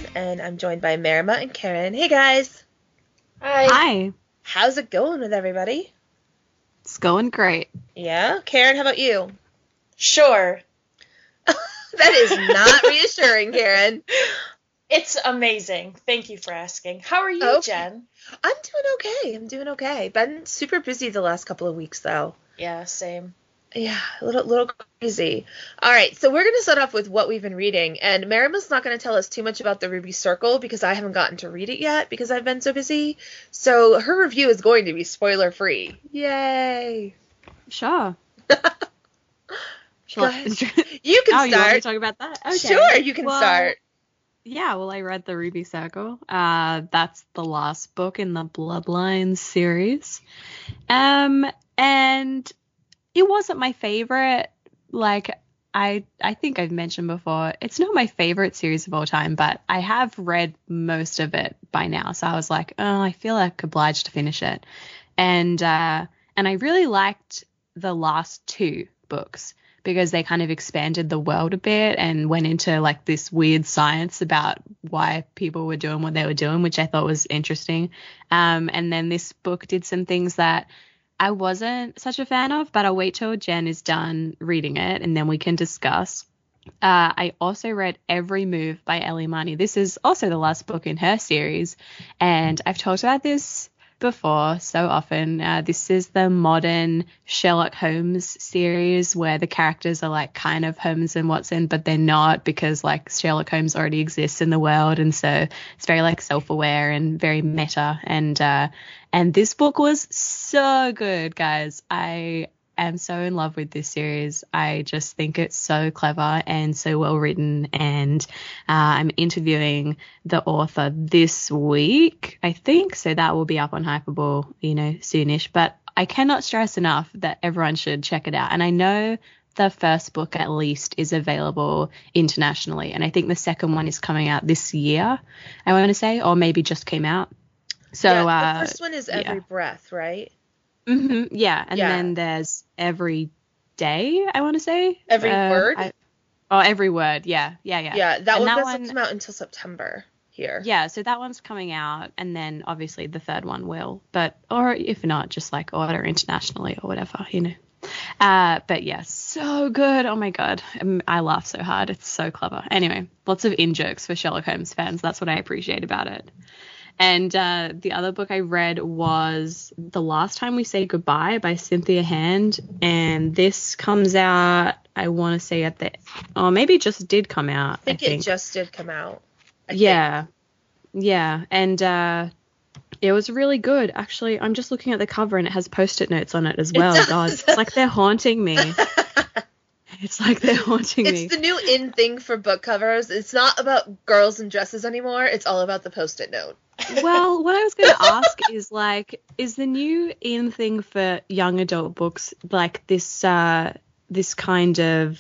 and I'm joined by Marima and Karen. Hey guys! Hi. How's it going with everybody? It's going great. Yeah? Karen, how about you? Sure. That is not reassuring, Karen. It's amazing. Thank you for asking. How are you, Jen? I'm doing okay. Been super busy the last couple of weeks, though. Yeah, same. Yeah, a little crazy. All right, so we're going to start off with what we've been reading, and Marima's not going to tell us too much about the Ruby Circle because I haven't gotten to read it yet because I've been so busy. So her review is going to be spoiler-free. Yay! Sure. Go ahead. You can start. You want me to talk about that? Okay. Sure, you can start. Yeah, well, I read the Ruby Circle. That's the last book in the Bloodlines series. And it wasn't my favorite. Like, I think I've mentioned before, it's not my favorite series of all time, but I have read most of it by now. So I was like, oh, I feel like obliged to finish it. And I really liked the last two books because they kind of expanded the world a bit and went into like this weird science about why people were doing what they were doing, which I thought was interesting. And then this book did some things that I wasn't such a fan of, but I'll wait till Jen is done reading it and then we can discuss. I also read Every Move by Ellie Marney. This is also the last book in her series, and I've talked about this before so often. This is the modern Sherlock Holmes series where the characters are like kind of Holmes and Watson, but they're not because like Sherlock Holmes already exists in the world, and so it's very like self-aware and very meta. And this book was so good, guys. I am so in love with this series. I just think it's so clever and so well written, and I'm interviewing the author this week, I think, so that will be up on Hypable, soonish. But I cannot stress enough that everyone should check it out. And I know the first book at least is available internationally, and I think the second one is coming out this year, I want to say, or maybe just came out. So the first one is Every Breath, right? Mm-hmm, yeah, and then there's Every Day, I want to say. Every Word? Every Word, yeah. Yeah, that one doesn't come out until September here. Yeah, so that one's coming out, and then obviously the third one will. Or if not, just like order internationally or whatever, But yeah, so good. Oh my God. I laugh so hard. It's so clever. Anyway, lots of in-jokes for Sherlock Holmes fans. That's what I appreciate about it. And the other book I read was The Last Time We Say Goodbye by Cynthia Hand. And this comes out, I want to say maybe it just did come out. I think it just did come out. Yeah. And it was really good. Actually, I'm just looking at the cover and it has Post-it notes on it as well. God, it's like they're haunting me. It's like they're haunting me. It's the new in thing for book covers. It's not about girls in dresses anymore. It's all about the Post-it note. Well, what I was going to ask is is the new in thing for young adult books like this kind of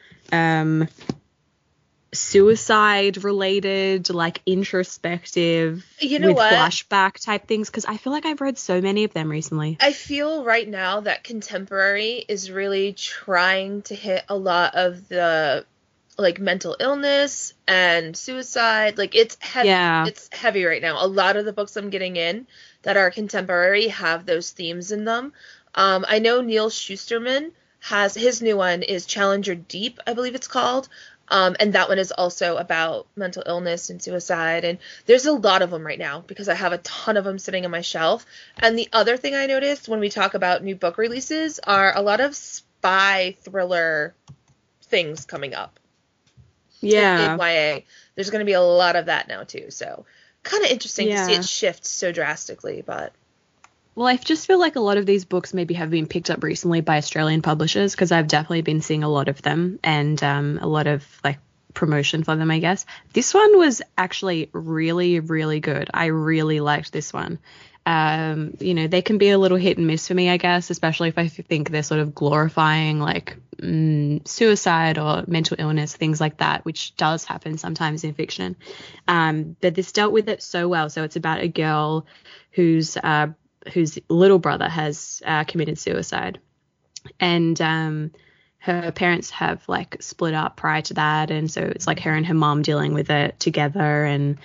suicide related, like introspective, with flashback type things? Because I feel like I've read so many of them recently. I feel right now that contemporary is really trying to hit a lot of the like mental illness and suicide. Like it's heavy. Yeah. It's heavy right now. A lot of the books I'm getting in that are contemporary have those themes in them. I know Neil Shusterman has his new one is Challenger Deep, I believe it's called. And that one is also about mental illness and suicide. And there's a lot of them right now because I have a ton of them sitting on my shelf. And the other thing I noticed when we talk about new book releases are a lot of spy thriller things coming up. Yeah. In YA. There's going to be a lot of that now too. So kind of interesting to see it shift so drastically. But well, I just feel like a lot of these books maybe have been picked up recently by Australian publishers because I've definitely been seeing a lot of them and a lot of like promotion for them, I guess. This one was actually really, really good. I really liked this one. They can be a little hit and miss for me, I guess, especially if I think they're sort of glorifying like suicide or mental illness, things like that, which does happen sometimes in fiction. But this dealt with it so well. So it's about a girl whose little brother has committed suicide. And her parents have like split up prior to that, and so it's like her and her mom dealing with it together. And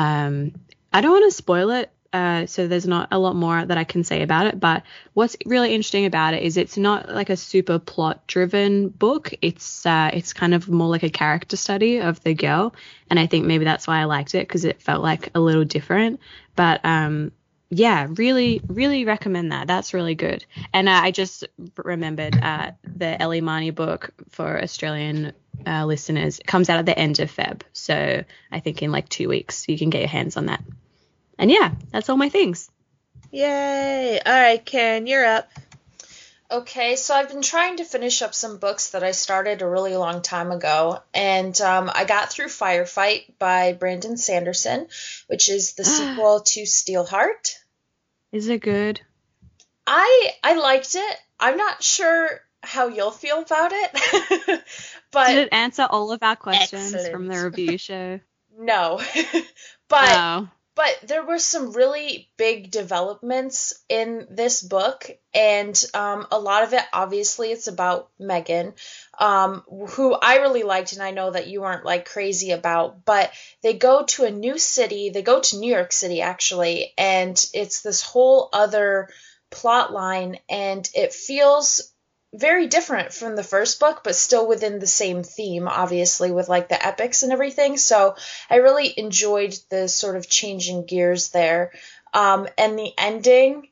I don't want to spoil it, so there's not a lot more that I can say about it. But what's really interesting about it is it's not like a super plot-driven book. It's kind of more like a character study of the girl, and I think maybe that's why I liked it, because it felt like a little different. But yeah, really, really recommend that. That's really good. And I just remembered the Ellie Marnie book for Australian listeners. It comes out at the end of Feb. So I think in like 2 weeks you can get your hands on that. And yeah, that's all my things. Yay. All right, Karen, you're up. Okay, so I've been trying to finish up some books that I started a really long time ago, and I got through Firefight by Brandon Sanderson, which is the sequel to Steelheart. Is it good? I liked it. I'm not sure how you'll feel about it, but did it answer all of our questions from the review show? No, but there were some really big developments in this book, and a lot of it, obviously, it's about Megan, who I really liked, and I know that you weren't like crazy about, but they go to a new city. They go to New York City, actually, and it's this whole other plot line, and it feels very different from the first book, but still within the same theme, obviously, with like the epics and everything. So I really enjoyed the sort of changing gears there. And the ending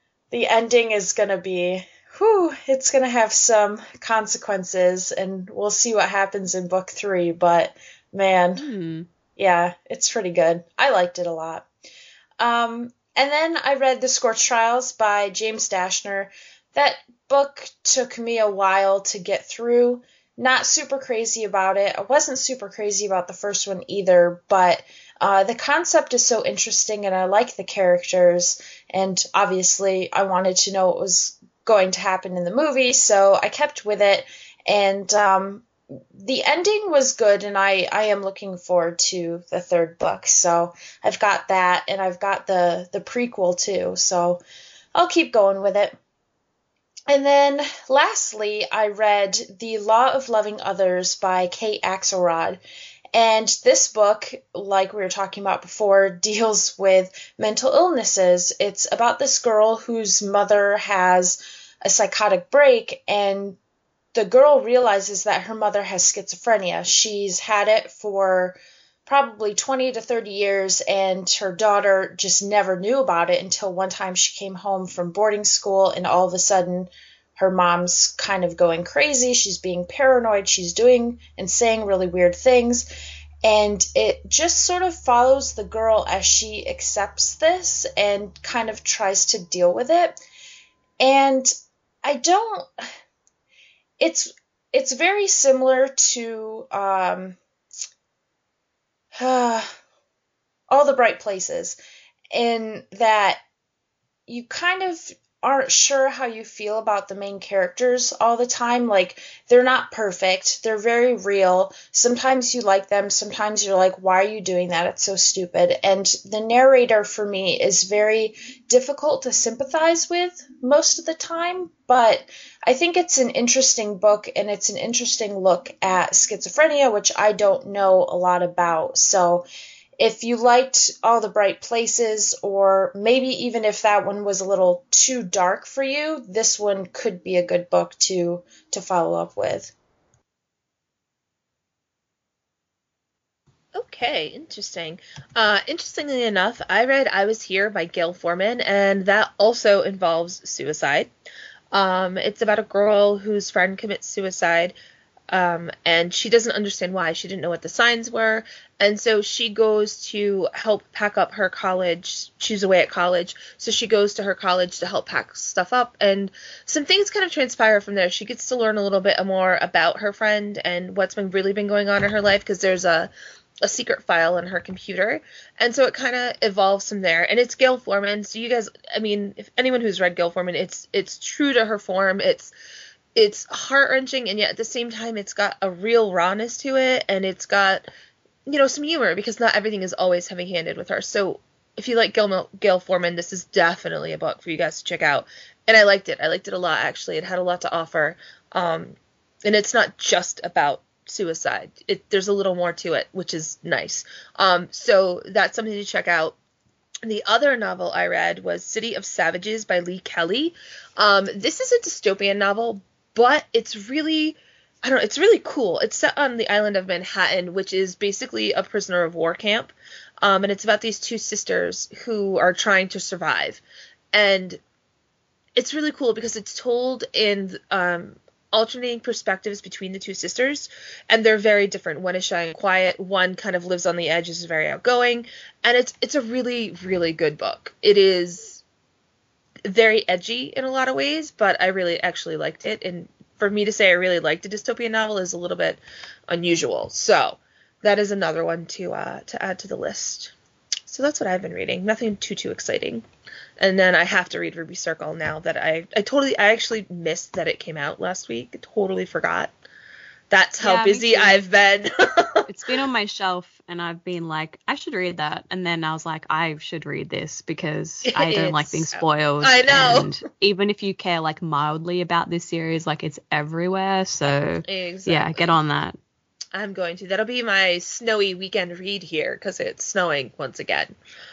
is going to be, it's going to have some consequences, and we'll see what happens in book 3. But man, yeah, it's pretty good. I liked it a lot. And then I read The Scorched Trials by James Dashner. That book took me a while to get through. Not super crazy about it. I wasn't super crazy about the first one either, but the concept is so interesting, and I like the characters, and obviously I wanted to know what was going to happen in the movie, so I kept with it, and the ending was good, and I am looking forward to the third book. So I've got that, and I've got the prequel too, so I'll keep going with it. And then lastly, I read The Law of Loving Others by Kate Axelrod. And this book, like we were talking about before, deals with mental illnesses. It's about this girl whose mother has a psychotic break, and the girl realizes that her mother has schizophrenia. She's had it for probably 20 to 30 years, and her daughter just never knew about it until one time she came home from boarding school, and all of a sudden her mom's kind of going crazy. She's being paranoid. She's doing and saying really weird things, and it just sort of follows the girl as she accepts this and kind of tries to deal with it. And it's very similar to All the Bright Places, in that you kind of aren't sure how you feel about the main characters all the time. Like, they're not perfect. They're very real. Sometimes you like them. Sometimes you're like, why are you doing that? It's so stupid. And the narrator, for me, is very difficult to sympathize with most of the time. But I think it's an interesting book, and it's an interesting look at schizophrenia, which I don't know a lot about. So if you liked All the Bright Places, or maybe even if that one was a little too dark for you, this one could be a good book to follow up with. Okay, interesting. Interestingly enough, I read I Was Here by Gail Forman, and that also involves suicide. It's about a girl whose friend commits suicide, and she doesn't understand why. She didn't know what the signs were, and so she goes to help pack up her college. She's away at college, so she goes to her college to help pack stuff up, and some things kind of transpire from there. She gets to learn a little bit more about her friend and what's really been going on in her life, because there's a secret file in her computer, and so it kind of evolves from there. And it's Gail Forman, so you guys, I mean, if anyone who's read Gail Forman, it's true to her form. It's heart-wrenching, and yet at the same time it's got a real rawness to it, and it's got, some humor, because not everything is always heavy-handed with her. So if you like Gail Forman, this is definitely a book for you guys to check out. And I liked it a lot, actually. It had a lot to offer. And it's not just about suicide. There's a little more to it, which is nice. So that's something to check out. The other novel I read was City of Savages by Lee Kelly. This is a dystopian novel, but it's really, I don't know, it's really cool. It's set on the island of Manhattan, which is basically a prisoner of war camp. And it's about these two sisters who are trying to survive. And it's really cool because it's told in alternating perspectives between the two sisters, and they're very different. One is shy and quiet, one kind of lives on the edge, is very outgoing, and it's a really, really good book. It is very edgy in a lot of ways, but I really actually liked it, and for me to say I really liked a dystopian novel is a little bit unusual. So that is another one to add to the list. So that's what I've been reading. Nothing too exciting. And then I have to read Ruby Circle now that I actually missed that it came out last week. I totally forgot. That's how busy I've been. It's been on my shelf and I've been like, I should read that. And then I was like, I should read this because I don't like being spoiled. I know. And even if you care like mildly about this series, like it's everywhere. So exactly. Yeah, get on that. I'm going to. That'll be my snowy weekend read here because it's snowing once again.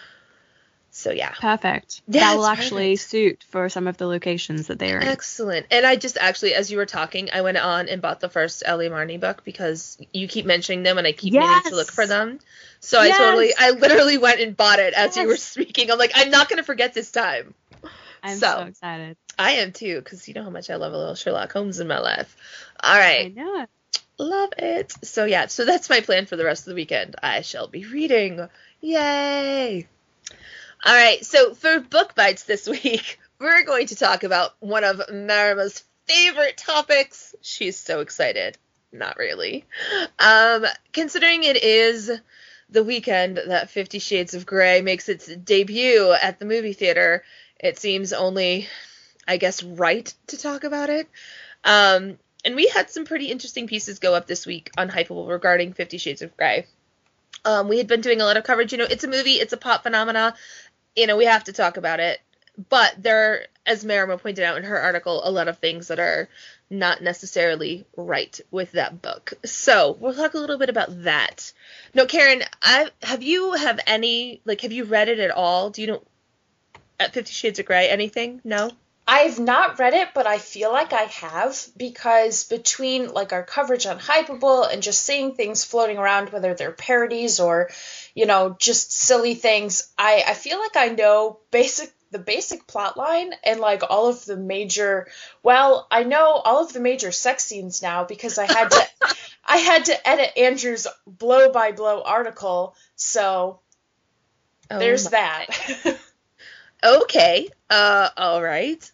So yeah. Perfect. Yeah, that will actually suit for some of the locations that they're in. Excellent. And I just actually, as you were talking, I went on and bought the first Ellie Marney book because you keep mentioning them and I keep meaning to look for them. So I literally went and bought it as you were speaking. I'm like, I'm not going to forget this time. I'm so excited. I am too, because you know how much I love a little Sherlock Holmes in my life. All right. I know. Love it. So yeah, so that's my plan for the rest of the weekend. I shall be reading. Yay. All right, so for Book Bites this week, we're going to talk about one of Marima's favorite topics. She's so excited. Not really. Considering it is the weekend that 50 Shades of Grey makes its debut at the movie theater, it seems only, I guess, right to talk about it. And we had some pretty interesting pieces go up this week on Hypable regarding 50 Shades of Grey. We had been doing a lot of coverage. You know, it's a movie, it's a pop phenomena. You know, we have to talk about it. But there, as Marima pointed out in her article, a lot of things that are not necessarily right with that book. So we'll talk a little bit about that. No, Karen, have you read it at all? Do you know, at 50 Shades of Grey, anything? No? I've not read it, but I feel like I have, because between like our coverage on Hypable and just seeing things floating around, whether they're parodies or, you know, just silly things, I feel like I know the basic plot line and like all of the major, I know all of the major sex scenes now because I had to edit Andrew's blow by blow article. So there's that. Okay. All right.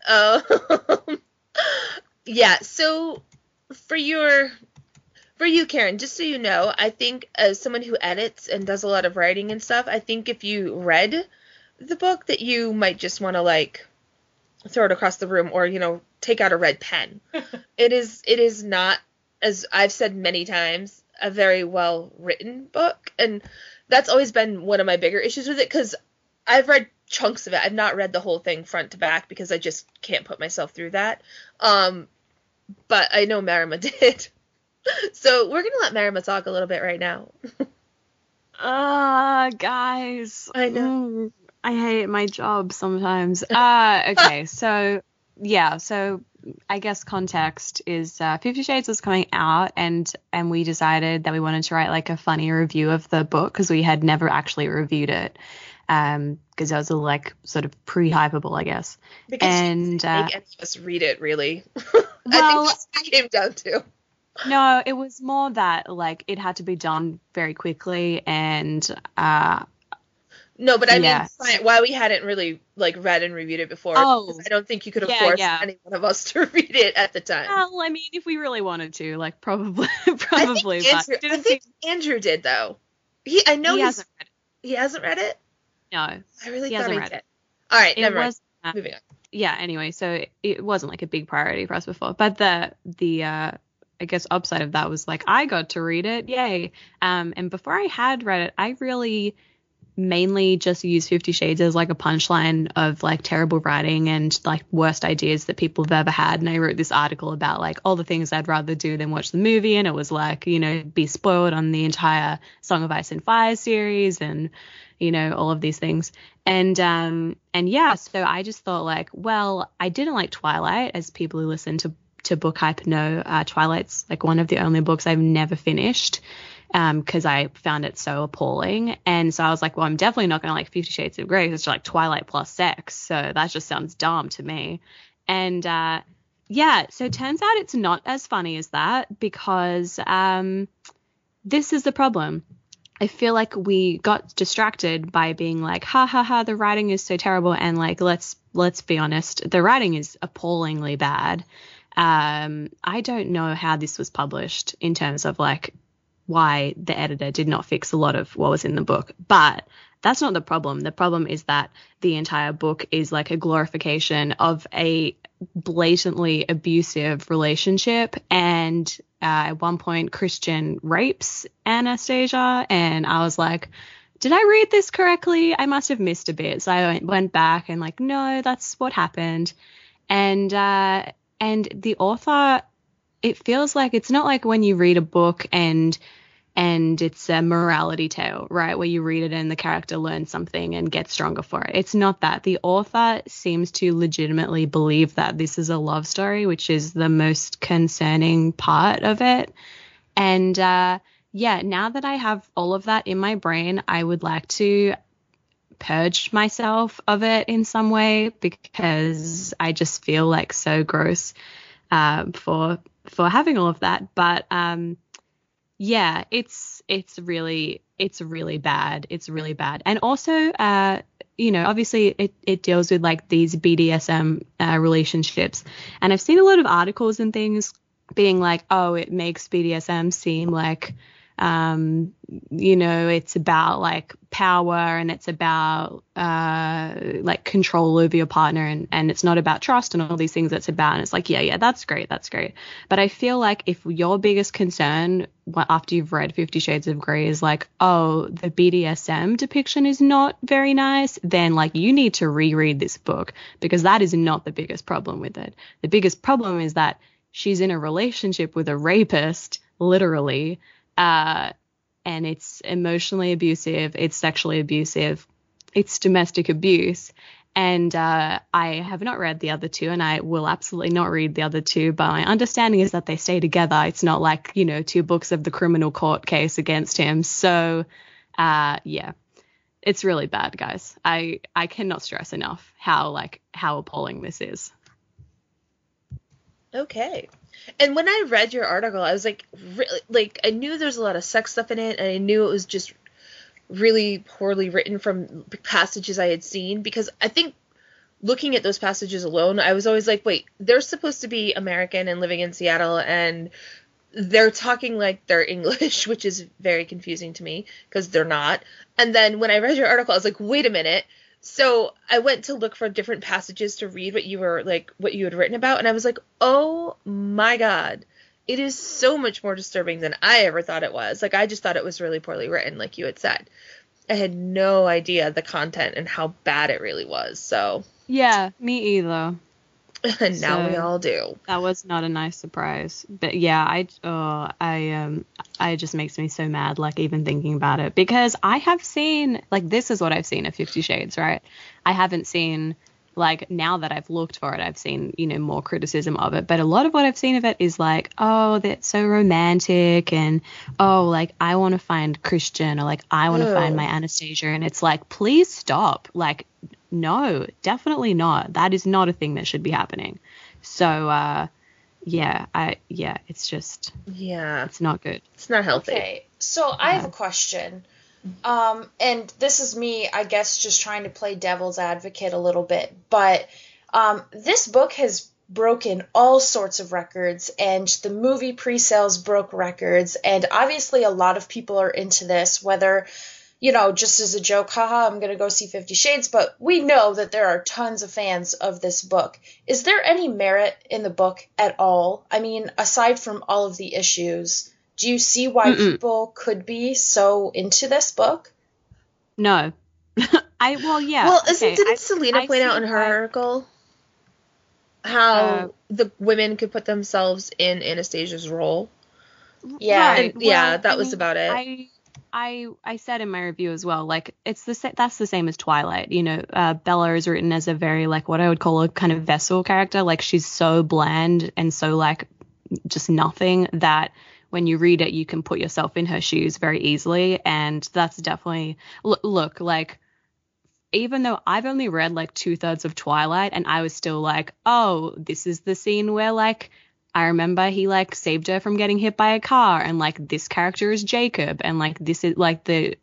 Yeah. So for you, Karen, just so you know, I think as someone who edits and does a lot of writing and stuff, I think if you read the book that you might just want to like throw it across the room or, you know, take out a red pen. It is not, as I've said many times, a very well written book. And that's always been one of my bigger issues with it, because I've read chunks of it. I've not read the whole thing front to back because I just can't put myself through that. But I know Marima did. So we're going to let Marima talk a little bit right now. Guys. I know. I hate my job sometimes. Okay, so I guess context is 50 Shades was coming out and we decided that we wanted to write like a funny review of the book because we had never actually reviewed it. Because it was all like sort of pre-Hypable, I guess. Because and make any of us read it, really. Well, I think that's what it came down to. No, it was more that like it had to be done very quickly, and no, but I mean, why we hadn't really like read and reviewed it before. I don't think you could have forced any one of us to read it at the time. Well, I mean, if we really wanted to, like probably. I think Andrew did though. He hasn't read it. He hasn't read it. No, I really thought he did. All right, never mind. Moving on. Yeah. Anyway, so it wasn't like a big priority for us before, but the I guess upside of that was like I got to read it, yay! And before I had read it, I really mainly just use 50 Shades as like a punchline of like terrible writing and like worst ideas that people have ever had. And I wrote this article about like all the things I'd rather do than watch the movie, and it was like, you know, be spoiled on the entire Song of Ice and Fire series and, you know, all of these things. And yeah, so I just thought like, well, I didn't like Twilight, as people who listen to Book Hype know. Twilight's like one of the only books I've never finished, because I found it so appalling. And so I was like, well, I'm definitely not going to like 50 Shades of Grey. It's like Twilight plus sex. So that just sounds dumb to me. And yeah, so it turns out it's not as funny as that, because this is the problem. I feel like we got distracted by being like, ha ha ha, the writing is so terrible. And like, let's be honest, the writing is appallingly bad. I don't know how this was published in terms of like why the editor did not fix a lot of what was in the book, but that's not the problem. The problem is that the entire book is like a glorification of a blatantly abusive relationship, and at one point Christian rapes Anastasia, and I was like, did I read this correctly? I must have missed a bit. So I went back and like, no, that's what happened. And the author, it feels like it's not like when you read a book and it's a morality tale, right, where you read it and the character learns something and gets stronger for it. It's not that. The author seems to legitimately believe that this is a love story, which is the most concerning part of it. And yeah, now that I have all of that in my brain, I would like to purge myself of it in some way, because I just feel like so gross for having all of that. But yeah, it's really bad. It's really bad. And also, you know, obviously it deals with like these BDSM relationships. And I've seen a lot of articles and things being like, oh, it makes BDSM seem like, you know, it's about like power, and it's about like control over your partner, and it's not about trust and all these things it's about. And it's like, yeah, that's great. But I feel like if your biggest concern after you've read 50 Shades of Grey is like, oh, the BDSM depiction is not very nice, then like you need to reread this book, because that is not the biggest problem with it. The biggest problem is that she's in a relationship with a rapist, literally, and it's emotionally abusive, it's sexually abusive, it's domestic abuse. And I have not read the other two, and I will absolutely not read the other two, but my understanding is that they stay together. It's not like, you know, 2 books of the criminal court case against him. So yeah, it's really bad, guys. I cannot stress enough how appalling this is. Okay. And when I read your article, I was like, really, like, I knew there's a lot of sex stuff in it, and I knew it was just really poorly written from passages I had seen, because I think looking at those passages alone, I was always like, wait, they're supposed to be American and living in Seattle, and they're talking like they're English, which is very confusing to me, because they're not. And then when I read your article, I was like, wait a minute. So I went to look for different passages to read what you had written about, and I was like, oh my God, it is so much more disturbing than I ever thought it was. Like, I just thought it was really poorly written, like you had said. I had no idea the content and how bad it really was. So yeah, me either. And now we all do. That was not a nice surprise. But yeah, it just makes me so mad, like, even thinking about it, because I have seen, like, this is what I've seen of 50 Shades, right? I haven't seen, like, now that I've looked for it, I've seen, you know, more criticism of it. But a lot of what I've seen of it is like, oh, that's so romantic, and oh, like, I want to find Christian, or like, I want to find my Anastasia. And it's like, please stop. Like, no, definitely not. That is not a thing that should be happening. So, it's just, it's not good. It's not healthy. Okay, so I have a question. And this is me, I guess, just trying to play devil's advocate a little bit. But this book has broken all sorts of records, and the movie pre-sales broke records. And obviously a lot of people are into this, whether, you know, just as a joke, haha, I'm going to go see 50 Shades, but we know that there are tons of fans of this book. Is there any merit in the book at all? I mean, aside from all of the issues, do you see why people could be so into this book? No, Didn't Selena point out in her article how the women could put themselves in Anastasia's role? Yeah. Right. That was about it. I said in my review as well, like that's the same as Twilight. You know, Bella is written as a very, like, what I would call a kind of vessel character. Like, she's so bland and so, like, just nothing that when you read it, you can put yourself in her shoes very easily. And that's definitely look, like, even though I've only read like 2/3 of Twilight, and I was still like, oh, this is the scene where, like, I remember he, like, saved her from getting hit by a car, and, like, this character is Jacob, and, like, this is, like, the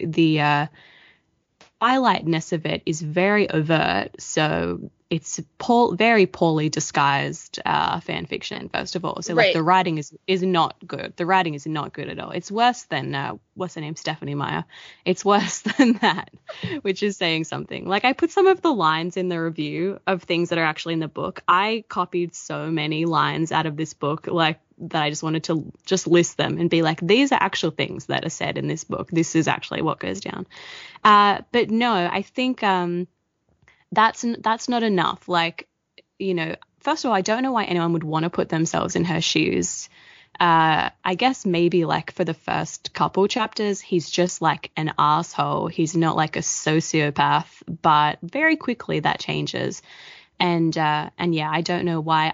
Twilightness of it is very overt, so it's very poorly disguised fan fiction, first of all. So, like, the writing is not good. The writing is not good at all. It's worse than, what's her name, Stephenie Meyer. It's worse than that, which is saying something. Like, I put some of the lines in the review of things that are actually in the book. I copied so many lines out of this book, like, that I just wanted to just list them and be like, these are actual things that are said in this book. This is actually what goes down. But no, I think that's not enough. Like, you know, first of all, I don't know why anyone would want to put themselves in her shoes. I guess maybe, like, for the first couple chapters, he's just, like, an asshole. He's not, like, a sociopath, but very quickly that changes. And yeah, I don't know why.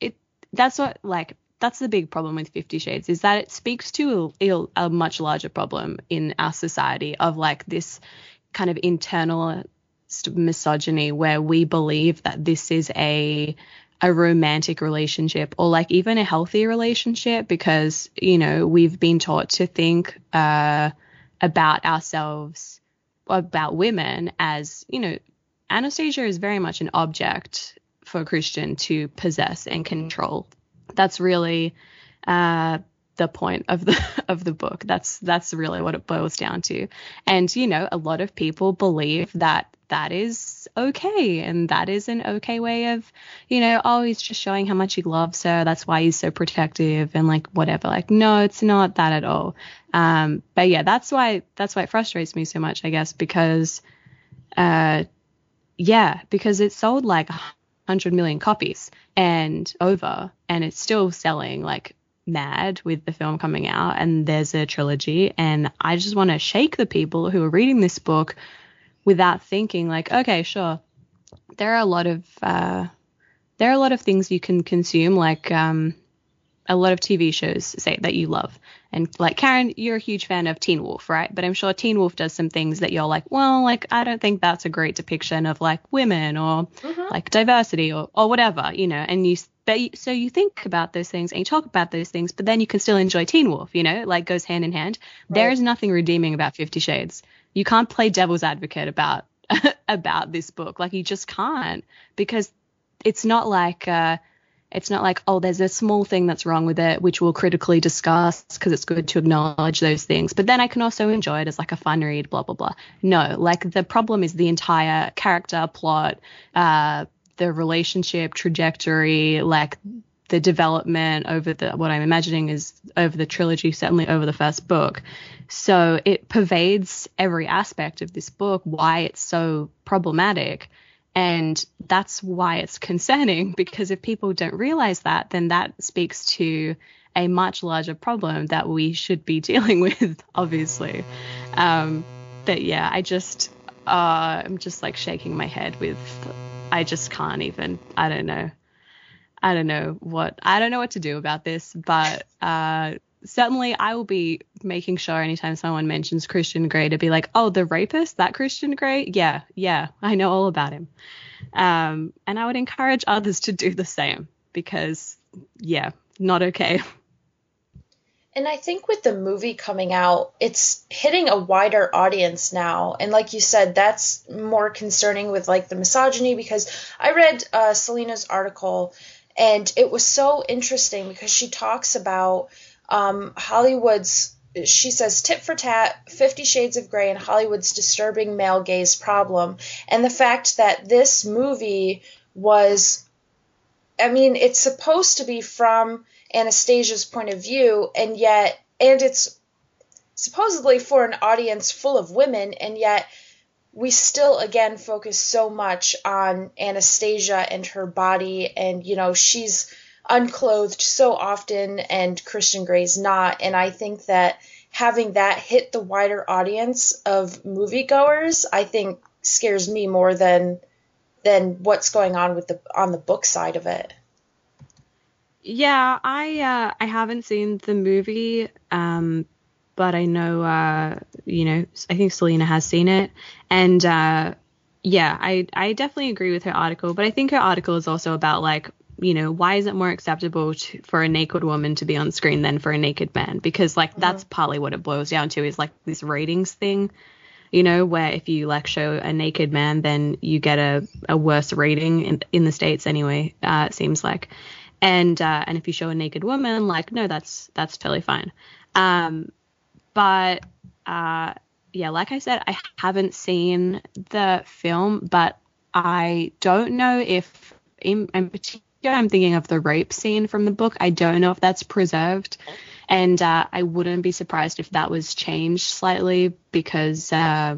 That's the big problem with 50 Shades, is that it speaks to a much larger problem in our society of, like, this kind of internal misogyny where we believe that this is a romantic relationship, or, like, even a healthy relationship, because, you know, we've been taught to think about ourselves, about women as, you know, Anastasia is very much an object for Christian to possess and control. That's really the point of the book. That's really what it boils down to. And, you know, a lot of people believe that is okay, and that is an okay way of, you know, oh, he's just showing how much he loves her, that's why he's so protective, and, like, whatever. Like, no, it's not that at all. But yeah, that's why it frustrates me so much, I guess, because because it sold like 100 million copies and over, and it's still selling like mad with the film coming out, and there's a trilogy, and I just want to shake the people who are reading this book without thinking, like, okay, sure, there are a lot of things you can consume, like a lot of TV shows say that you love. And, like, Karen, you're a huge fan of Teen Wolf, right? But I'm sure Teen Wolf does some things that you're like, well, like, I don't think that's a great depiction of, like, women or like diversity or whatever, you know. And so you think about those things and you talk about those things, but then you can still enjoy Teen Wolf, you know, like, goes hand in hand. Right. There is nothing redeeming about 50 Shades. You can't play devil's advocate about this book. Like, you just can't, because it's not like, oh, there's a small thing that's wrong with it, which we'll critically discuss because it's good to acknowledge those things, but then I can also enjoy it as, like, a fun read, blah, blah, blah. No, like, the problem is the entire character, plot, the relationship trajectory, like, the development over what I'm imagining is over the trilogy, certainly over the first book. So it pervades every aspect of this book, why it's so problematic. And that's why it's concerning, because if people don't realize that, then that speaks to a much larger problem that we should be dealing with, obviously. But yeah, I'm just like shaking my head with, I just can't even, I don't know what to do about this, but certainly I will be making sure anytime someone mentions Christian Grey to be like, oh, the rapist, that Christian Grey? Yeah, I know all about him. And I would encourage others to do the same, because, yeah, not okay. And I think with the movie coming out, it's hitting a wider audience now. And like you said, that's more concerning with, like, the misogyny, because I read Selena's article, and it was so interesting because she talks about Hollywood's, she says, tit for tat, 50 Shades of Grey and Hollywood's disturbing male gaze problem. And the fact that this movie was, I mean, it's supposed to be from Anastasia's point of view, and it's supposedly for an audience full of women, and yet we still, again, focus so much on Anastasia and her body, and, you know, she's unclothed so often and Christian Grey's not. And I think that having that hit the wider audience of moviegoers, I think scares me more than what's going on with on the book side of it. Yeah, I haven't seen the movie, but I know, you know, I think Selena has seen it, and yeah, I definitely agree with her article, but I think her article is also about, like, you know, why is it more acceptable for a naked woman to be on screen than for a naked man? Because, like, that's partly what it boils down to, is like this ratings thing, you know, where if you like show a naked man, then you get a worse rating in the States anyway, it seems like. And if you show a naked woman, like, no, that's totally fine. But yeah, like I said, I haven't seen the film, but I don't know if in particular, I'm thinking of the rape scene from the book. I don't know if that's preserved, and I wouldn't be surprised if that was changed slightly, because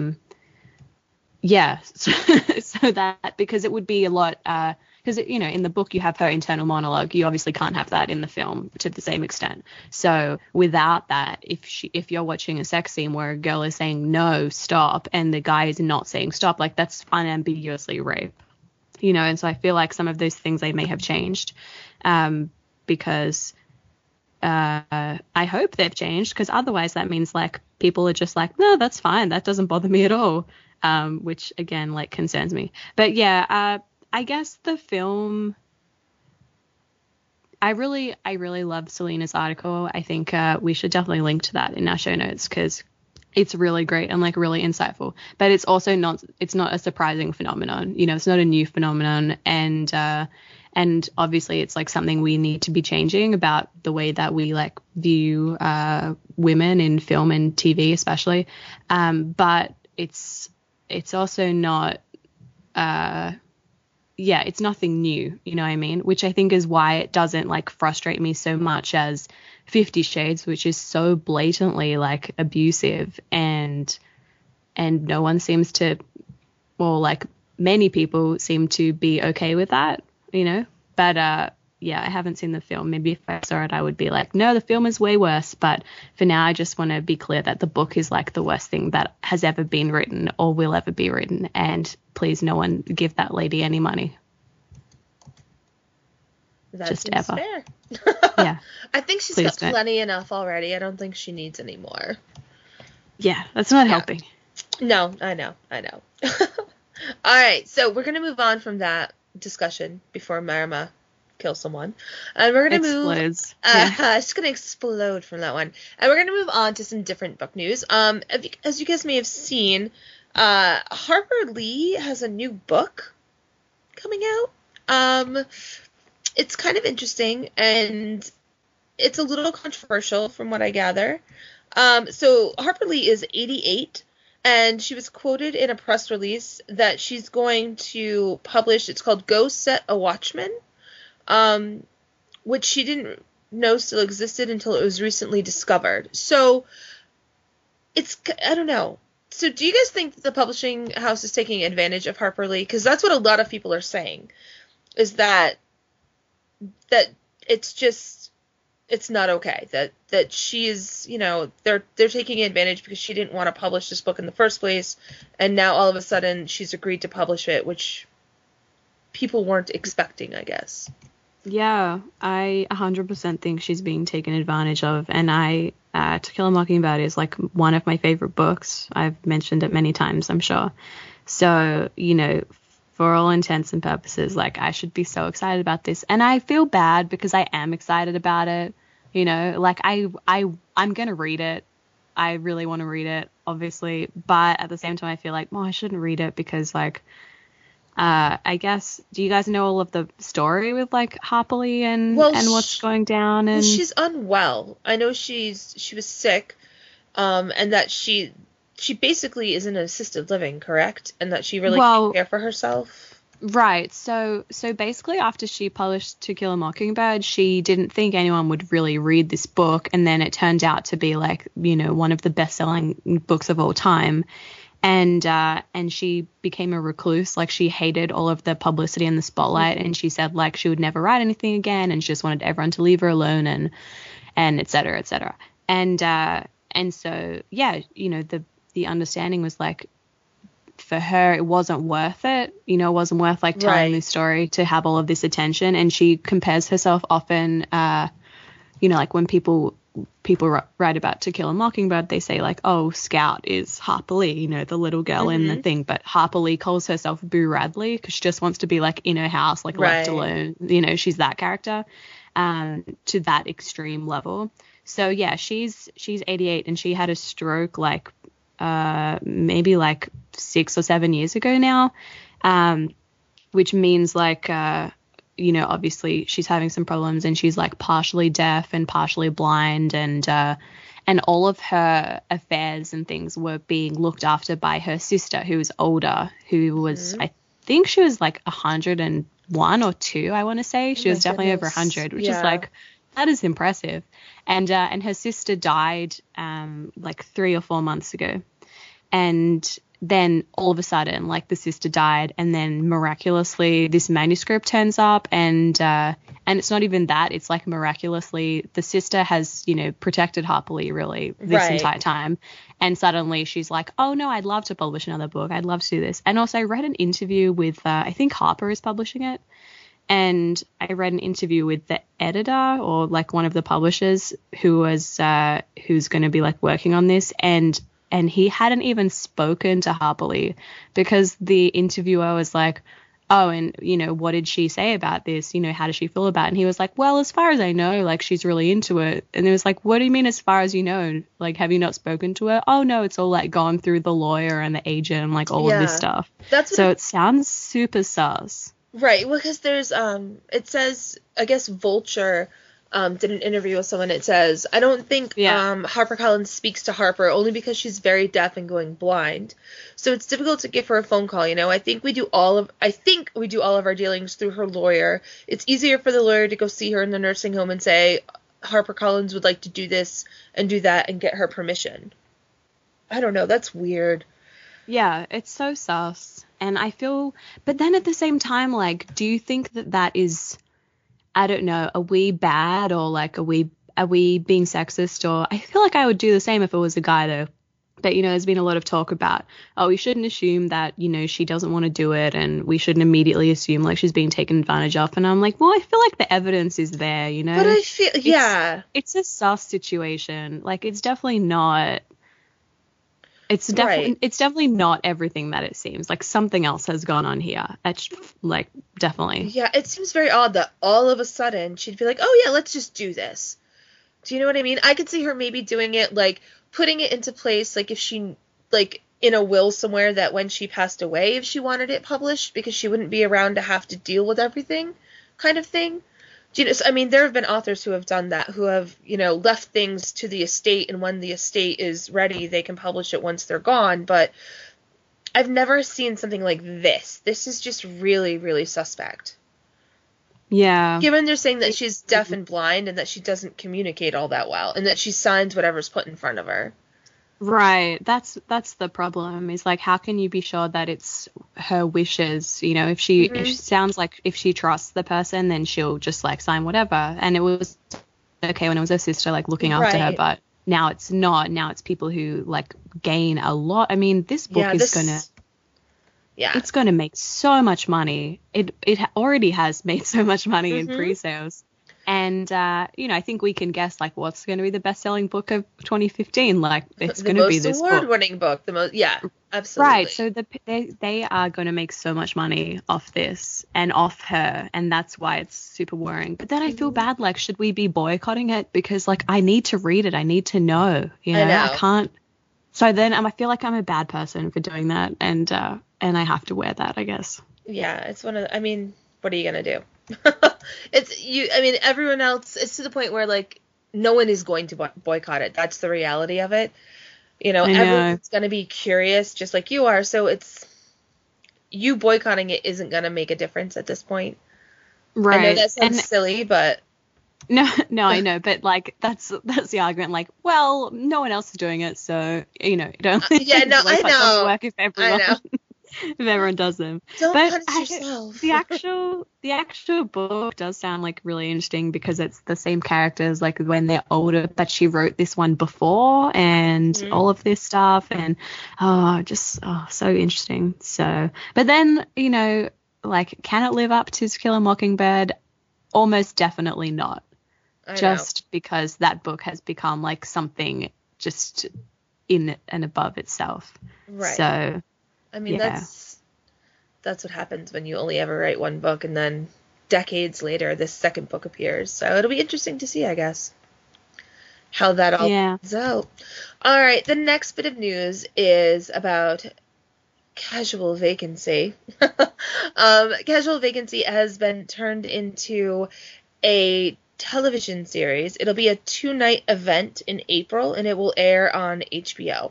yeah, so that, because it would be a lot, because, you know, in the book you have her internal monologue. You obviously can't have that in the film to the same extent. So without that, if you're watching a sex scene where a girl is saying no, stop, and the guy is not saying stop, like, that's unambiguously rape, you know. And so I feel like some of those things they may have changed, because I hope they've changed, because otherwise that means, like, people are just like, no, that's fine, that doesn't bother me at all, which again, like, concerns me. But yeah, I guess the film, I really love Selena's article. I think we should definitely link to that in our show notes, because it's really great and, like, really insightful. But it's also not a surprising phenomenon. You know, it's not a new phenomenon, and obviously it's, like, something we need to be changing about the way that we, like, view women in film and TV especially. But it's also not yeah, it's nothing new, you know what I mean? Which I think is why it doesn't, like, frustrate me so much as 50 Shades, which is so blatantly, like, abusive, and no one seems to, well, like, many people seem to be okay with that, you know? But yeah, I haven't seen the film. Maybe if I saw it, I would be like, no, the film is way worse. But for now, I just want to be clear that the book is, like, the worst thing that has ever been written or will ever be written. And please, no one give that lady any money. That just seems ever. Fair. Yeah. I think she's got plenty enough already. I don't think she needs any more. Yeah, that's not helping. No, I know. All right, so we're going to move on from that discussion before Marama kill someone, and we're gonna move. It's gonna explode from that one, and we're gonna move on to some different book news. As you guys may have seen, Harper Lee has a new book coming out. It's kind of interesting, and it's a little controversial from what I gather. So Harper Lee is 88, and she was quoted in a press release that she's going to publish. It's called Go Set a Watchman. Which she didn't know still existed until it was recently discovered. So, I don't know. So, do you guys think that the publishing house is taking advantage of Harper Lee? Because that's what a lot of people are saying, is that it's not okay. That she is, you know, they're taking advantage because she didn't want to publish this book in the first place, and now all of a sudden she's agreed to publish it, which people weren't expecting, I guess. Yeah, I 100% think she's being taken advantage of, and To Kill a Mockingbird is, like, one of my favorite books. I've mentioned it many times, I'm sure. So, you know, for all intents and purposes, like, I should be so excited about this, and I feel bad because I am excited about it. You know, like, I'm gonna read it. I really want to read it, obviously, but at the same time, I feel like, well, I shouldn't read it because, like, I guess, do you guys know all of the story with, like, Harper Lee and what's going down? And she's unwell. I know she was sick, and that she basically is in assisted living, correct? And that she really can't care for herself. Right. So basically, after she published To Kill a Mockingbird, she didn't think anyone would really read this book, and then it turned out to be, like, you know, one of the best-selling books of all time. and she became a recluse. Like, she hated all of the publicity and the spotlight, and she said like she would never write anything again, and she just wanted everyone to leave her alone, and et cetera, et cetera. And so, yeah, you know, the understanding was like, for her, it wasn't worth it. You know, it wasn't worth like telling this story to have all of this attention. And she compares herself often, you know, like when people write about To Kill a Mockingbird, they say like, oh, Scout is Harper Lee, you know, the little girl in the thing. But Harper Lee calls herself Boo Radley because she just wants to be like in her house, like left alone. You know, she's that character to that extreme level. So yeah, she's 88 and she had a stroke like maybe like 6 or 7 years ago now, which means like you know, obviously she's having some problems, and she's like partially deaf and partially blind, and all of her affairs and things were being looked after by her sister, who was older, who was I think she was like 101 or 2, I want to say. She was definitely over 100, which is like, that is impressive. And her sister died like 3 or 4 months ago. And then all of a sudden, like, the sister died, and then miraculously this manuscript turns up, and it's not even that. It's like miraculously the sister has, you know, protected Harper Lee really this entire time. And suddenly she's like, oh, no, I'd love to publish another book. I'd love to do this. And also I read an interview with, I think Harper is publishing it. And I read an interview with the editor, or like one of the publishers who's going to be like working on this, and he hadn't even spoken to Harper Lee, because the interviewer was like, oh, and, you know, what did she say about this? You know, how does she feel about it? And he was like, well, as far as I know, like, she's really into it. And it was like, what do you mean as far as you know? Like, have you not spoken to her? Oh, no, it's all like gone through the lawyer and the agent and like all of this stuff. So it sounds super sus. Right. Well, because there's it says, I guess Vulture did an interview with someone. It says, I don't think HarperCollins speaks to Harper only because she's very deaf and going blind. So it's difficult to give her a phone call, you know. I think we do all of our dealings through her lawyer. It's easier for the lawyer to go see her in the nursing home and say HarperCollins would like to do this and do that and get her permission. I don't know, that's weird. Yeah, it's so sus. And I feel, but then at the same time, like, do you think that is, I don't know, are we bad, or like, are we being sexist? Or I feel like I would do the same if it was a guy though. But, you know, there's been a lot of talk about, oh, we shouldn't assume that, you know, she doesn't want to do it, and we shouldn't immediately assume like she's being taken advantage of. And I'm like, well, I feel like the evidence is there, you know. But I feel, it's a sus situation. Like, it's definitely not. It's definitely not everything that it seems. Like, something else has gone on here. It's, like, definitely. Yeah, it seems very odd that all of a sudden she'd be like, oh, yeah, let's just do this. Do you know what I mean? I could see her maybe doing it, like, putting it into place, like, if she, like, in a will somewhere that when she passed away, if she wanted it published, because she wouldn't be around to have to deal with everything kind of thing. Do you know, I mean, there have been authors who have done that, who have, you know, left things to the estate, and when the estate is ready, they can publish it once they're gone. But I've never seen something like this. This is just really, really suspect. Yeah. Given they're saying that she's deaf and blind, and that she doesn't communicate all that well, and that she signs whatever's put in front of her. Right. That's the problem. Is like, how can you be sure that it's her wishes? You know, if she sounds like if she trusts the person, then she'll just like sign whatever. And it was okay when it was her sister like looking after her, but now it's not. Now it's people who like gain a lot. I mean, this book is it's gonna make so much money. It already has made so much money in pre-sales. And, you know, I think we can guess, like, what's going to be the best-selling book of 2015. Like, it's going to be this book. The most award-winning book. Absolutely. Right, so they are going to make so much money off this and off her, and that's why it's super worrying. But then I feel bad, like, should we be boycotting it? Because, like, I need to read it. I need to know, you know? I can't. So then I feel like I'm a bad person for doing that, and I have to wear that, I guess. Yeah, it's one of the, I mean, what are you going to do? Everyone else, it's to the point where, like, no one is going to boycott it. That's the reality of it. You know, everyone's going to be curious just like you are. So it's, you boycotting it isn't going to make a difference at this point. Right. I know that sounds silly, but. No, I know, but like that's the argument. Like, well, no one else is doing it, so it only I know. Work if everyone if everyone does them. Don't punish yourself. The actual book does sound like really interesting because it's the same characters like when they're older, but she wrote this one before and all of this stuff, and so interesting. So, but then like, can it live up to To Kill a Mockingbird? Almost definitely not. Just because that book has become like something just in and above itself. Right. So, I mean, that's what happens when you only ever write one book and then decades later this second book appears. So it'll be interesting to see, I guess, how that all plays out. All right, the next bit of news is about Casual Vacancy. Casual Vacancy has been turned into a television series. It'll be a 2-night event in April, and it will air on HBO.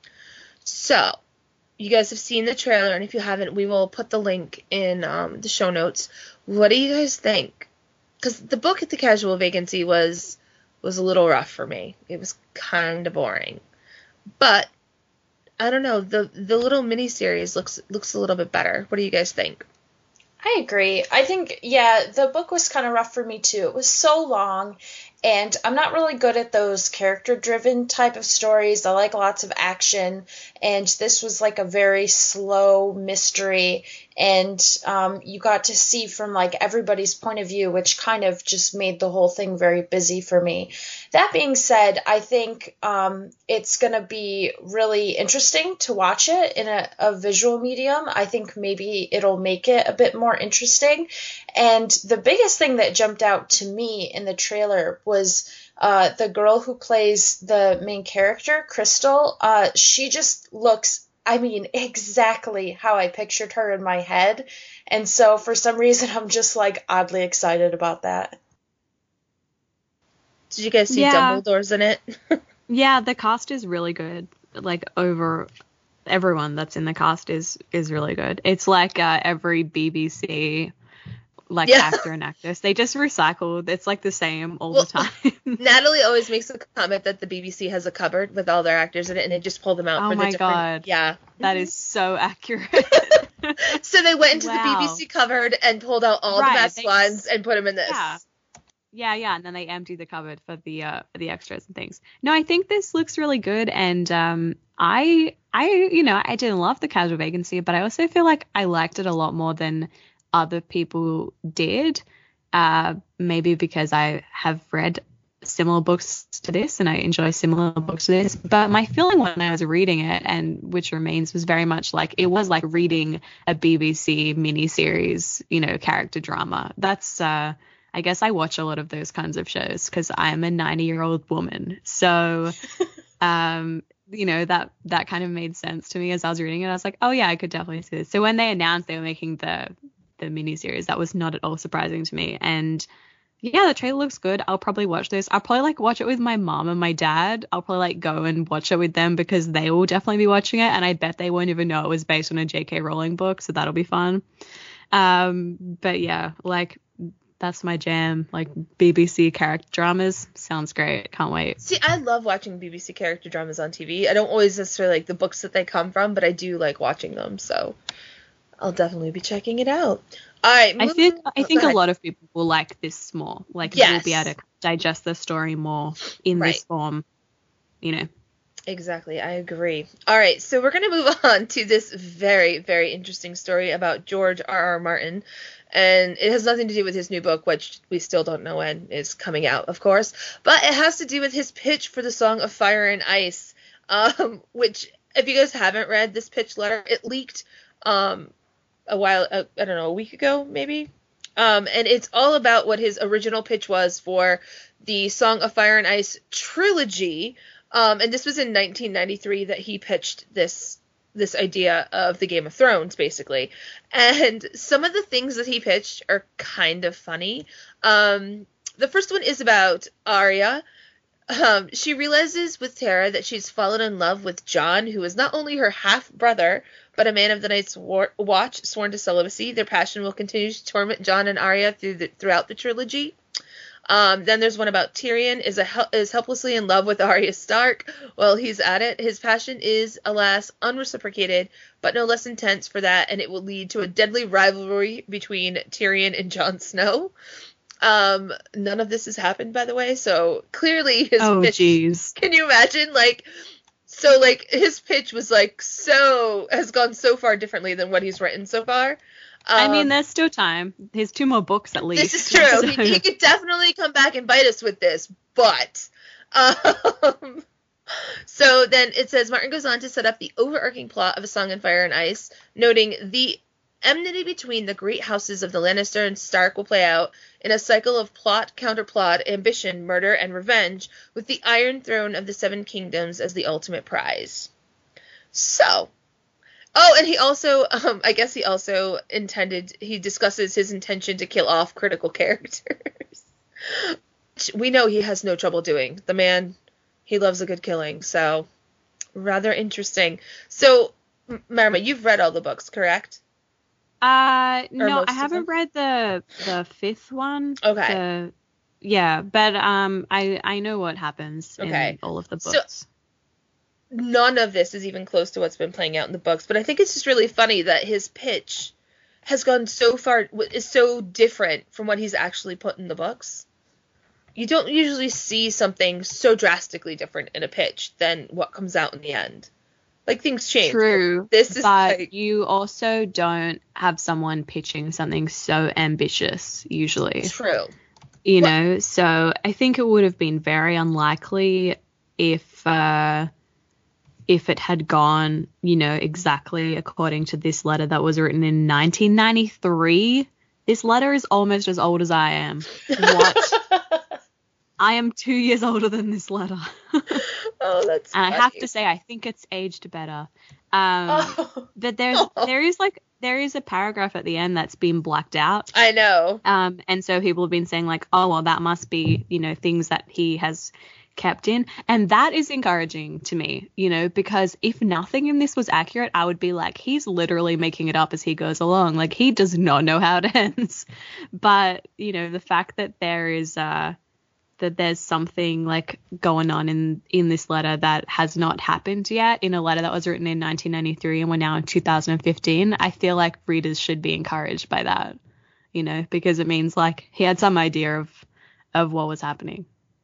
So, you guys have seen the trailer, and if you haven't, we will put the link in the show notes. What do you guys think? Because the book at The Casual Vacancy was a little rough for me. It was kind of boring. But, I don't know, the little miniseries looks a little bit better. What do you guys think? I agree. I think, the book was kind of rough for me too. It was so long, and I'm not really good at those character-driven type of stories. I like lots of action, and this was like a very slow mystery, and you got to see from like everybody's point of view, which kind of just made the whole thing very busy for me. That being said, I think it's going to be really interesting to watch it in a visual medium. I think maybe it'll make it a bit more interesting. And the biggest thing that jumped out to me in the trailer was the girl who plays the main character, Crystal. She just looks, exactly how I pictured her in my head. And so for some reason, I'm just like oddly excited about that. Did you guys see Dumbledore's in it? Yeah, the cast is really good. Like, over everyone that's in the cast is really good. It's like every BBC actor and actress. They just recycled. It's like the same all the time. Natalie always makes a comment that the BBC has a cupboard with all their actors in it, and they just pull them out for the different... God. Yeah. That is so accurate. So they went into the BBC cupboard and pulled out all the best ones and put them in this. Yeah, and then they emptied the cupboard for the extras and things. No, I think this looks really good, and I didn't love The Casual Vacancy, but I also feel like I liked it a lot more than other people did. Maybe because I have read similar books to this and I enjoy similar books to this. But my feeling when I was reading it, and which remains, was very much like it was like reading a BBC miniseries, character drama. That's I guess I watch a lot of those kinds of shows because I'm a 90-year-old woman. So, that kind of made sense to me as I was reading it. I was like, oh yeah, I could definitely see this. So when they announced they were making the miniseries, that was not at all surprising to me. And yeah, the trailer looks good. I'll probably watch this. I'll probably watch it with my mom and my dad. I'll probably go and watch it with them because they will definitely be watching it. And I bet they won't even know it was based on a J.K. Rowling book. So that'll be fun. But yeah, that's my jam. BBC character dramas sounds great. Can't wait. See, I love watching BBC character dramas on TV. I don't always necessarily like the books that they come from, but I do like watching them. So I'll definitely be checking it out. All right. I think a lot of people will like this more. They'll be able to digest the story more in this form. Exactly. I agree. All right. So we're going to move on to this very, very interesting story about George R.R. Martin. And it has nothing to do with his new book, which we still don't know when is coming out, of course. But it has to do with his pitch for the Song of Fire and Ice, which, if you guys haven't read this pitch letter, it leaked a week ago, maybe. And it's all about what his original pitch was for the Song of Fire and Ice trilogy. And this was in 1993 that he pitched this idea of the Game of Thrones, basically. And some of the things that he pitched are kind of funny. The first one is about Arya. She realizes with Tara that she's fallen in love with Jon, who is not only her half-brother, but a man of the Night's Watch sworn to celibacy. Their passion will continue to torment Jon and Arya throughout the trilogy. Then there's one about Tyrion is helplessly in love with Arya Stark. While he's at it, his passion is, alas, unreciprocated, but no less intense for that, and it will lead to a deadly rivalry between Tyrion and Jon Snow. None of this has happened, by the way, so clearly his pitch... Geez. Can you imagine, so, his pitch was, has gone so far differently than what he's written so far. I mean, there's still time. There's 2 more books at least. This is true. So. He could definitely come back and bite us with this, but... So then it says, Martin goes on to set up the overarching plot of A Song in Fire and Ice, noting the enmity between the great houses of the Lannister and Stark will play out in a cycle of plot, counterplot, ambition, murder, and revenge, with the Iron Throne of the Seven Kingdoms as the ultimate prize. So... Oh, and he also, I guess he also he discusses his intention to kill off critical characters. We know he has no trouble doing. The man, he loves a good killing, so rather interesting. So, Marma, you've read all the books, correct? No, I haven't read the 5th one. Okay. But I know what happens in all of the books. So, none of this is even close to what's been playing out in the books, but I think it's just really funny that his pitch has gone so far, is so different from what he's actually put in the books. You don't usually see something so drastically different in a pitch than what comes out in the end. Things change. True, but you also don't have someone pitching something so ambitious, usually. True. You know, so I think it would have been very unlikely if it had gone, exactly according to this letter that was written in 1993. This letter is almost as old as I am. What? I am 2 years older than this letter. Oh, that's funny. And I have to say, I think it's aged better. But there is a paragraph at the end that's been blacked out. I know. And so people have been saying oh, well, that must be, things that he has kept in, and that is encouraging to me, because if nothing in this was accurate, I would be he's literally making it up as he goes along. He does not know how it ends. But the fact that there is that there's something going on in this letter that has not happened yet, in a letter that was written in 1993 and we're now in 2015, I feel like readers should be encouraged by that, because it means he had some idea of what was happening.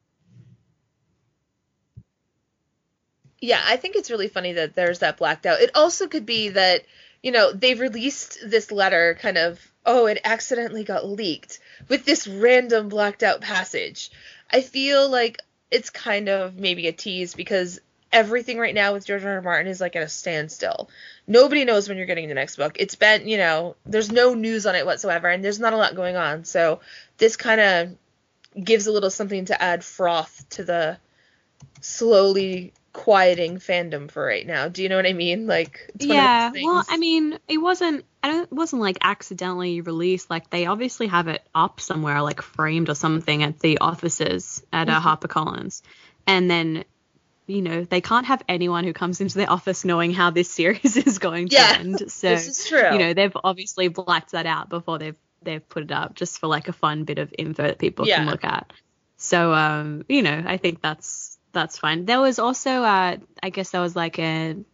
Yeah, I think it's really funny that there's that blacked out. It also could be that, they've released this letter it accidentally got leaked with this random blacked out passage. I feel like it's kind of maybe a tease because everything right now with George R. R. Martin is at a standstill. Nobody knows when you're getting the next book. It's been, there's no news on it whatsoever and there's not a lot going on. So this kind of gives a little something to add froth to the slowly quieting fandom for right now. Do you know what I mean? It's one of those things. Well, I mean, it wasn't accidentally released. They obviously have it up somewhere, framed or something at the offices at HarperCollins. And then, they can't have anyone who comes into their office knowing how this series is going to end. So, this is true. They've obviously blacked that out before they've put it up, just for a fun bit of info that people can look at. So, I think that's fine. There was also, I guess there was an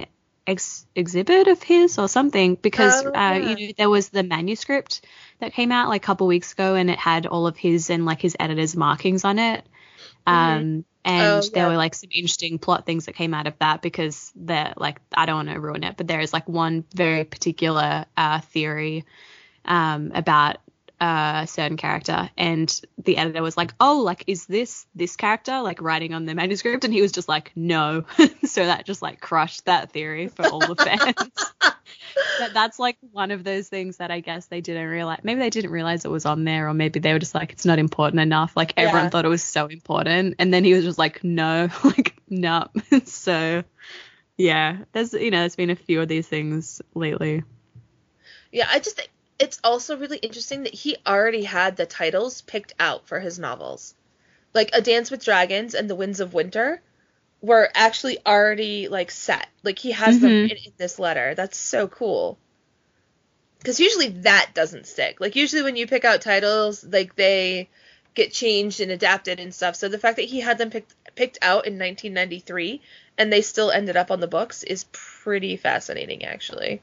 exhibit of his or something, because there was the manuscript that came out a couple weeks ago, and it had all of his and his editor's markings on it. And there were some interesting plot things that came out of that, because they're I don't want to ruin it, but there is one very particular theory about a certain character, and the editor was is this character writing on the manuscript, and he was just no. So that just crushed that theory for all the fans. That's one of those things that I guess they didn't realize. Maybe they didn't realize it was on there, or maybe they were just it's not important enough. Everyone thought it was so important, and then he was just no, no. So yeah, there's there's been a few of these things lately. Yeah, I just think it's also really interesting that he already had the titles picked out for his novels. A Dance with Dragons and The Winds of Winter were actually already set. He has them in this letter. That's so cool. Because usually that doesn't stick. Usually when you pick out titles, they get changed and adapted and stuff. So the fact that he had them picked out in 1993 and they still ended up on the books is pretty fascinating, actually.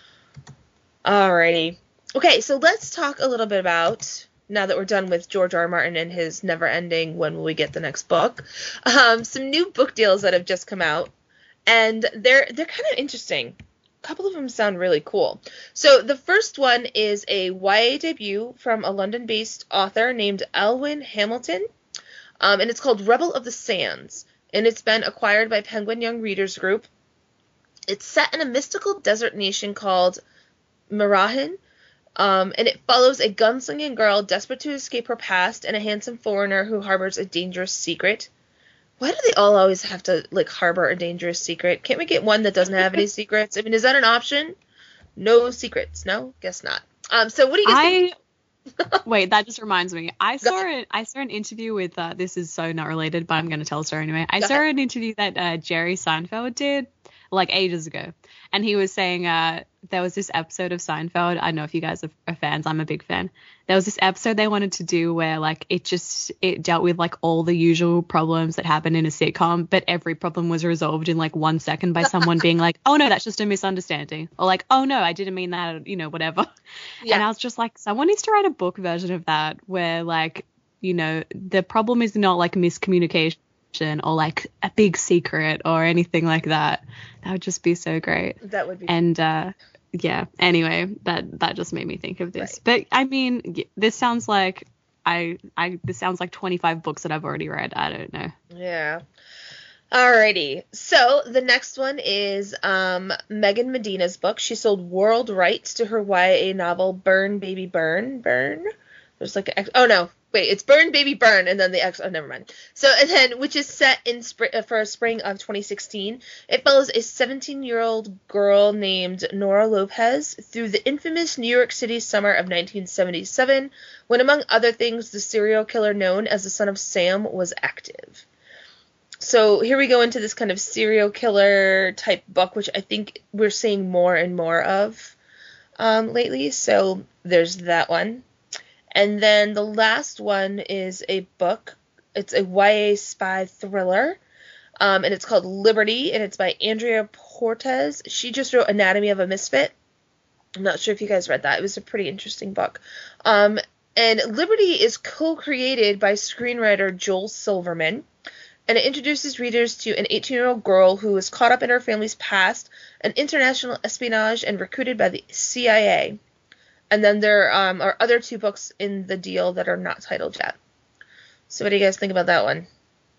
Alrighty. Okay, so let's talk a little bit about, now that we're done with George R. R. Martin and his never-ending when will we get the next book, some new book deals that have just come out, and they're kind of interesting. A couple of them sound really cool. So the first one is a YA debut from a London-based author named Elwyn Hamilton, and it's called Rebel of the Sands, and it's been acquired by Penguin Young Readers Group. It's set in a mystical desert nation called Marahin, and it follows a gunslinging girl desperate to escape her past and a handsome foreigner who harbors a dangerous secret. Why do they all always have to, like, harbor a dangerous secret? Can't we get one that doesn't have any secrets? I mean, is that an option? No secrets. No? Guess not. So what do you guys think? Wait, that just reminds me. I saw an interview with, this is so not related, but I'm going to tell a story anyway. I saw an interview that Jerry Seinfeld did, like, ages ago. And he was saying there was this episode of Seinfeld. I don't know if you guys are fans. I'm a big fan. There was this episode they wanted to do where, like, it dealt with, like, all the usual problems that happen in a sitcom, but every problem was resolved in, like, 1 second by someone being like, oh, no, that's just a misunderstanding. Or, like, oh, no, I didn't mean that, you know, whatever. Yeah. And I was just like, someone needs to write a book version of that where, like, you know, the problem is not, like, miscommunication or like a big secret or anything like that. That would just be so great. That would be. And yeah, anyway, that just made me think of this. Right. But I mean, this sounds like this sounds like 25 books that I've already read. I don't know. Yeah. Alrighty. So the next one is Megan Medina's book. She sold world rights to her YA novel Burn Baby Burn. Burn? There's like it's Burn Baby Burn, and then the X. Oh, never mind. So, and then, which is set in spring of 2016. It follows a 17-year-old girl named Nora Lopez through the infamous New York City summer of 1977, when, among other things, the serial killer known as the Son of Sam was active. So here we go into this kind of serial killer type book, which I think we're seeing more and more of lately. So there's that one. And then the last one is a book. It's a YA spy thriller, and it's called Liberty, and it's by Andrea Portes. She just wrote Anatomy of a Misfit. I'm not sure if you guys read that. It was a pretty interesting book. And Liberty is co-created by screenwriter Joel Silverman, and it introduces readers to an 18-year-old girl who is caught up in her family's past, an international espionage, and recruited by the CIA. And then there are other 2 books in the deal that are not titled yet. So what do you guys think about that one?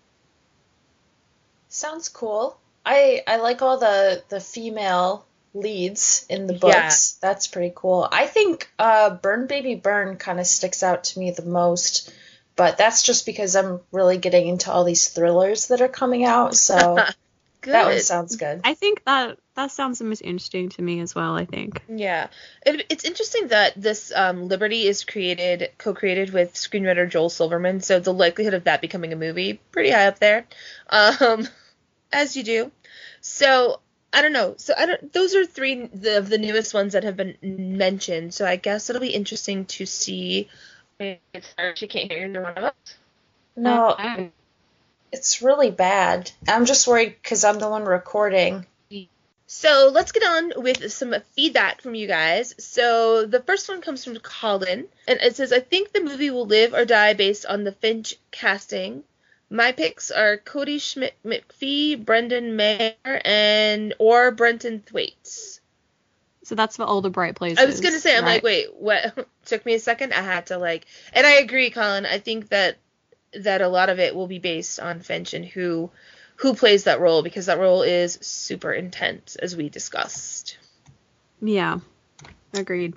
Sounds cool. I like all the female leads in the books. Yeah. That's pretty cool. I think Burn Baby Burn kind of sticks out to me the most. But that's just because I'm really getting into all these thrillers that are coming out. So that one sounds good. I think that sounds the most interesting to me as well, I think. Yeah. It's interesting that this Liberty is co-created with screenwriter Joel Silverman, so the likelihood of that becoming a movie, pretty high up there, as you do. So, I don't know. Those are 3 of the newest ones that have been mentioned, so I guess it'll be interesting to see. She can't hear either one of us. No, it's really bad. I'm just worried because I'm the one recording. So let's get on with some feedback from you guys. So the first one comes from Colin, and it says, I think the movie will live or die based on the Finch casting. My picks are Cody Schmidt-McPhee, Brendan Mayer, or Brenton Thwaites. So that's for all the bright places. I was going to say, I'm right? Like, wait, what? Took me a second. I had to and I agree, Colin. I think that a lot of it will be based on Finch and who plays that role, because that role is super intense, as we discussed. Yeah, agreed.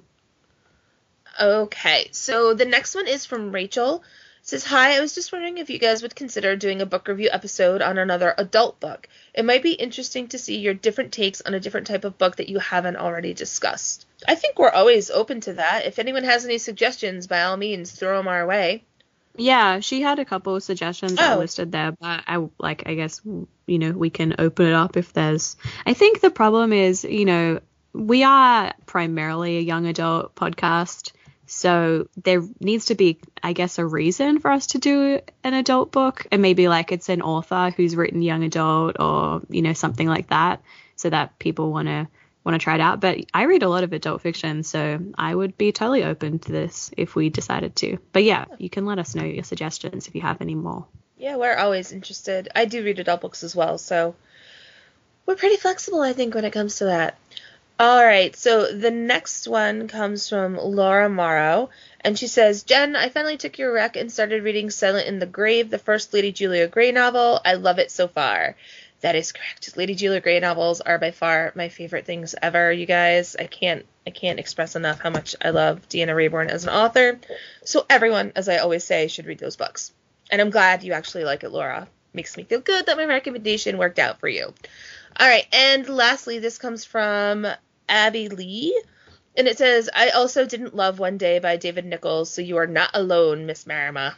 Okay, so the next one is from Rachel. It says, hi, I was just wondering if you guys would consider doing a book review episode on another adult book. It might be interesting to see your different takes on a different type of book that you haven't already discussed. I think we're always open to that. If anyone has any suggestions, by all means, throw them our way. Yeah, she had a couple of suggestions I listed there, but I guess, we can open it up if there's... I think the problem is, we are primarily a young adult podcast, So there needs to be, I guess, a reason for us to do an adult book, and maybe like it's an author who's written young adult or, you know, something like that, so that people want to try it out. But I read a lot of adult fiction, so I would be totally open to this if we decided to. But yeah, you can let us know your suggestions if you have any more. Yeah, we're always interested. I do read adult books as well, so we're pretty flexible, I think, when it comes to that. All right, so the next one comes from Laura Morrow, and she says, Jen, I finally took your rec and started reading Silent in the Grave, the first Lady Julia Gray novel. I love it so far. That is correct. Lady Julia Gray novels are by far my favorite things ever, you guys. I can't express enough how much I love Deanna Raybourn as an author. So everyone, as I always say, should read those books. And I'm glad you actually like it, Laura. Makes me feel good that my recommendation worked out for you. All right, and lastly, this comes from Abby Lee, and it says, I also didn't love One Day by David Nichols, so you are not alone, Miss Marima.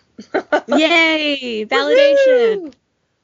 Yay! Validation! Woo-hoo!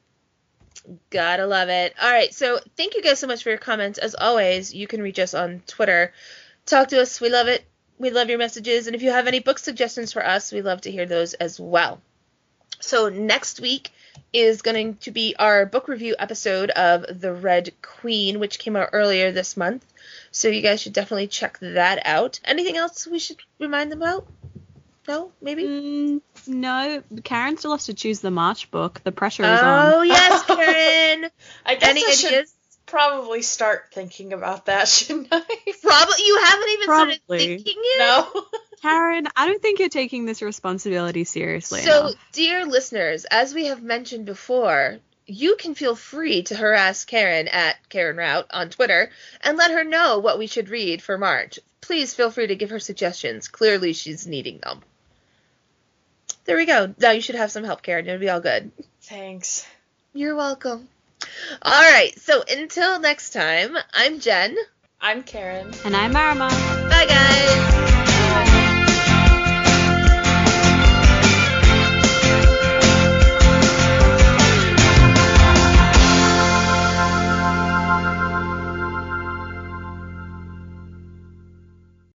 Gotta love it. All right, so thank you guys so much for your comments. As always, you can reach us on Twitter. Talk to us. We love it. We love your messages, and if you have any book suggestions for us, we love to hear those as well. So next week is going to be our book review episode of The Red Queen, which came out earlier this month. So you guys should definitely check that out. Anything else we should remind them about? No? Maybe? No. Karen still has to choose the March book. The pressure is on. Oh, yes, Karen! I guess I should probably start thinking about that, shouldn't I? Probably. You haven't even started thinking yet? No. Karen, I don't think you're taking this responsibility seriously enough. Dear listeners, as we have mentioned before, you can feel free to harass Karen at Karen Rout on Twitter and let her know what we should read for March. Please feel free to give her suggestions. Clearly, she's needing them. There we go. Now you should have some help, Karen. It'll be all good. Thanks. You're welcome. All right. So until next time, I'm Jen. I'm Karen. And I'm Marima. Bye, guys.